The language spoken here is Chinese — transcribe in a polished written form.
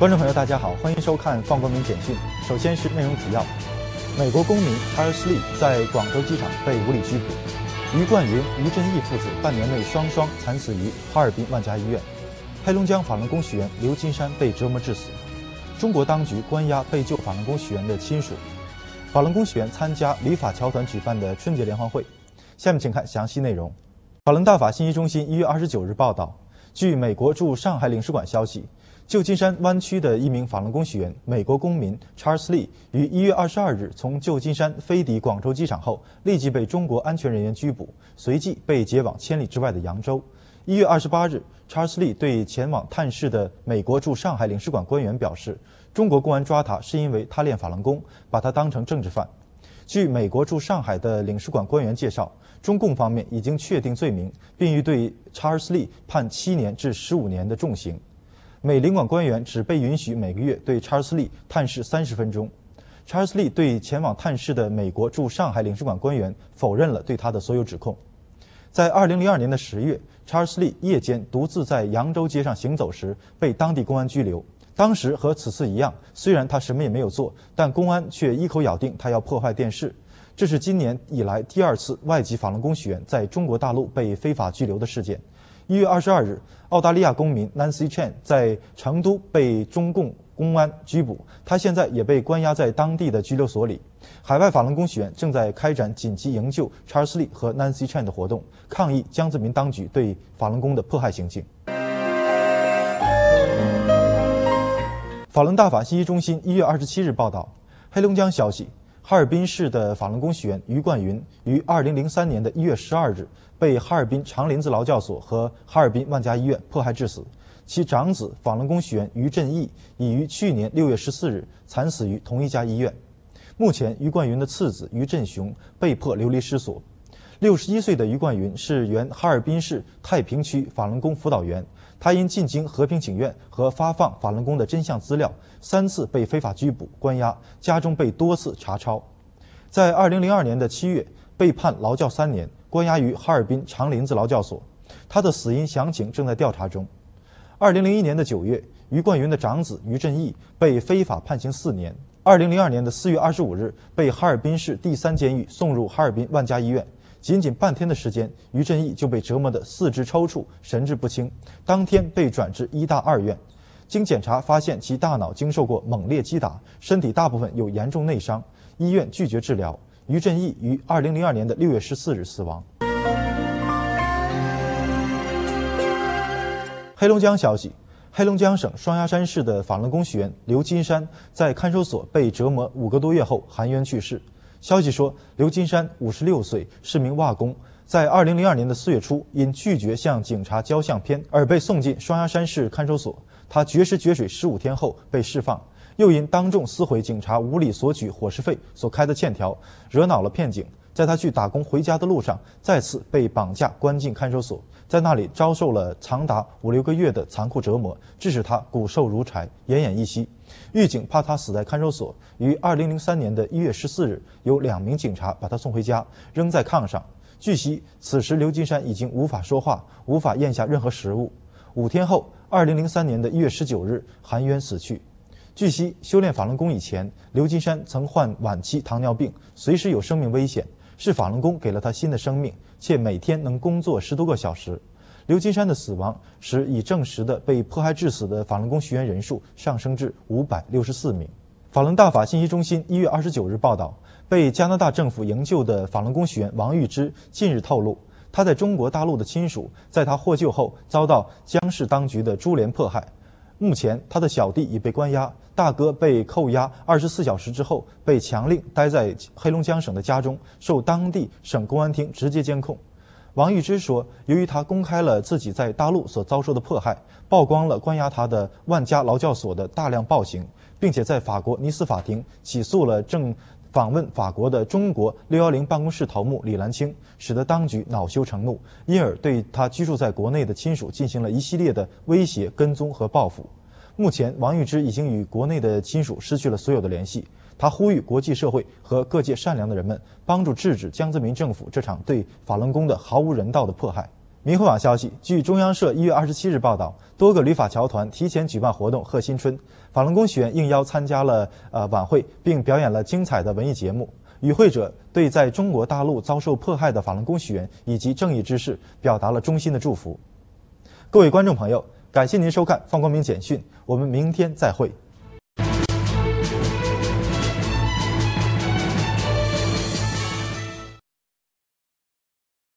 观众朋友，大家好，欢迎收看放光明简讯。首先是内容提要：美国公民哈尔斯利在广州机场被无理拘捕；于冠云、于振义父子半年内双双惨死于哈尔滨万家医院；黑龙江法轮功学员刘金山被折磨致死；中国当局关押被救法轮功学员的亲属；法轮功学员参加理法侨团举办的春节联欢会。下面请看详细内容。法轮大法信息中心1月29日报道，据美国驻上海领事馆消息，旧金山湾区的一名法轮功学员，美国公民查尔斯利于1月22日从旧金山飞抵广州机场后，立即被中国安全人员拘捕，随即被解往千里之外的扬州。1月28日，查尔斯利对前往探视的美国驻上海领事馆官员表示，中国公安抓他是因为他练法轮功，把他当成政治犯。据美国驻上海的领事馆官员介绍，中共方面已经确定罪名，并欲对查尔斯利判7年至15年的重刑。美领馆官员只被允许每个月对查尔斯利探视30分钟。查尔斯利对前往探视的美国驻上海领事馆官员否认了对他的所有指控。在2002年的10月，查尔斯利夜间独自在扬州街上行走时被当地公安拘留。当时和此次一样，虽然他什么也没有做，但公安却一口咬定他要破坏电视。这是今年以来第2次外籍法轮功学员在中国大陆被非法拘留的事件。1月22日，澳大利亚公民 Nancy Chan 在成都被中共公安拘捕，他现在也被关押在当地的拘留所里。海外法轮功学员正在开展紧急营救查尔斯利和 Nancy Chan 的活动，抗议江泽民当局对法轮功的迫害行径。法轮大法信息中心1月27日报道，黑龙江消息，哈尔滨市的法轮功学员于冠云于2003年的1月12日被哈尔滨长林子劳教所和哈尔滨万家医院迫害致死，其长子法轮功学员于振义已于去年6月14日惨死于同一家医院。目前，于冠云的次子于振雄被迫流离失所。61岁的于冠云是原哈尔滨市太平区法轮功辅导员，他因进京和平请愿和发放法轮功的真相资料，3次被非法拘捕关押，家中被多次查抄。在2002年的7月被判劳教3年，关押于哈尔滨长林子劳教所，他的死因详情正在调查中。2001年的9月，于冠云的长子于振义被非法判刑4年。2002年的4月25日，被哈尔滨市第3监狱送入哈尔滨万家医院。仅仅半天的时间，于振义就被折磨得四肢抽搐、神志不清，当天被转至医大2院。经检查发现其大脑经受过猛烈击打，身体大部分有严重内伤，医院拒绝治疗。于振义于2002年的6月14日死亡。黑龙江消息，黑龙江省双鸭山市的法轮功学员刘金山在看守所被折磨5个多月后含冤去世。消息说，刘金山56岁，是名瓦工，在2002年的4月初因拒绝向警察交相片而被送进双鸭山市看守所。他绝食绝水15天后被释放，又因当众撕毁警察无理索取伙食费所开的欠条，惹恼了片警。在他去打工回家的路上，再次被绑架关进看守所，在那里遭受了长达5、6个月的残酷折磨，致使他骨瘦如柴、奄奄一息。狱警怕他死在看守所，于2003年的1月14日，有2名警察把他送回家，扔在炕上。据悉，此时刘金山已经无法说话，无法咽下任何食物。5天后，2003年的1月19日，含冤死去。据悉，修炼法轮功以前，刘金山曾患晚期糖尿病，随时有生命危险。是法轮功给了他新的生命，且每天能工作10多个小时。刘金山的死亡使已证实的被迫害致死的法轮功学员人数上升至564名。法轮大法信息中心1月29日报道，被加拿大政府营救的法轮功学员王玉芝近日透露，他在中国大陆的亲属在他获救后遭到江氏当局的株连迫害。目前，他的小弟已被关押，大哥被扣押24小时之后，被强令待在黑龙江省的家中，受当地省公安厅直接监控。王玉芝说，由于他公开了自己在大陆所遭受的迫害，曝光了关押他的万家劳教所的大量暴行，并且在法国尼斯法庭起诉了正访问法国的中国610办公室头目李兰清，使得当局恼羞成怒，因而对他居住在国内的亲属进行了一系列的威胁、跟踪和报复。目前，王玉芝已经与国内的亲属失去了所有的联系。他呼吁国际社会和各界善良的人们帮助制止江泽民政府这场对法轮功的毫无人道的迫害。 民汇网消息，据中央社1月27日报道，多个旅法侨团提前举办活动贺新春，法轮功学员应邀参加了晚会，并表演了精彩的文艺节目。与会者对在中国大陆遭受迫害的法轮功学员以及正义之士表达了衷心的祝福。各位观众朋友，感谢您收看方光明简讯，我们明天再会。